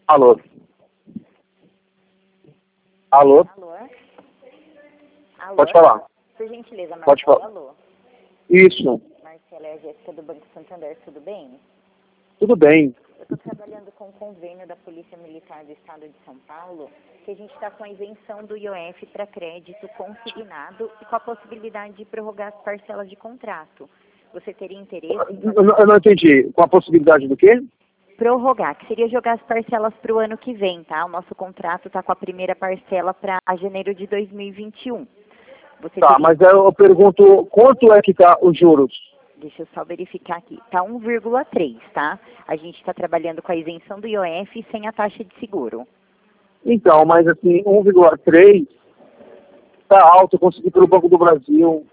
Alô? Alô? Alô? Alô? Pode falar. Por gentileza, Pode Marcela, falar. alô? Isso. Marcela é a Jéssica do Banco Santander, tudo bem? Tudo bem. Eu estou trabalhando com o convênio da Polícia Militar do Estado de São Paulo, que a gente está com a isenção do IOF para crédito consignado e com a possibilidade de prorrogar as parcelas de contrato. Você teria interesse em Eu não entendi. Com a possibilidade do quê? prorrogar, que seria jogar as parcelas para o ano que vem, tá? O nosso contrato está com a primeira parcela para janeiro de 2021. Você Tá, teria... mas aí eu pergunto, quanto é que tá os juros? Deixa eu só verificar aqui. Tá 1,3, tá? A gente está trabalhando com a isenção do IOF e sem a taxa de seguro. Então, mas assim, 1,3 tá alto. Eu consegui pelo Banco do Brasil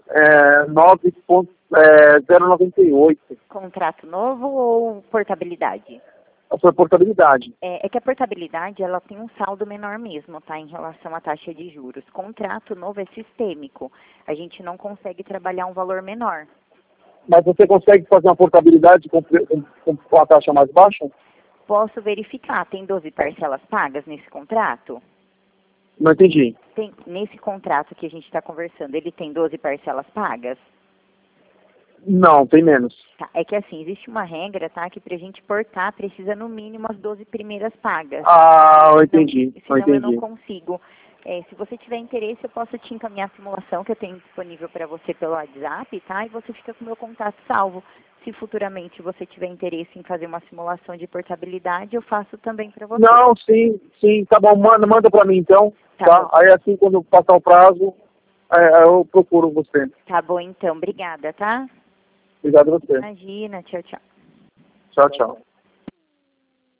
9,098. Contrato novo ou portabilidade? A sua portabilidade. É que a portabilidade, ela tem um saldo menor mesmo, tá? Em relação à taxa de juros. Contrato novo é sistêmico. A gente não consegue trabalhar um valor menor. Mas você consegue fazer uma portabilidade com a taxa mais baixa? Posso verificar, tem 12 parcelas pagas nesse contrato? Não entendi. Nesse contrato que a gente está conversando, ele tem 12 parcelas pagas? Não, tem menos. Tá, é que assim, existe uma regra, tá? Que pra gente portar precisa no mínimo as 12 primeiras pagas. Ah, eu entendi. Senão eu não consigo. Se você tiver interesse, eu posso te encaminhar a simulação que eu tenho disponível para você pelo WhatsApp, tá? E você fica com o meu contato salvo. Se futuramente você tiver interesse em fazer uma simulação de portabilidade, eu faço também para você. Não, sim, tá bom, manda pra mim então, tá? Bom. Aí assim, quando passar o prazo, eu procuro você. Tá bom, então. Obrigada, tá? Obrigado a você. Imagina. Tchau, tchau. Tchau, tchau.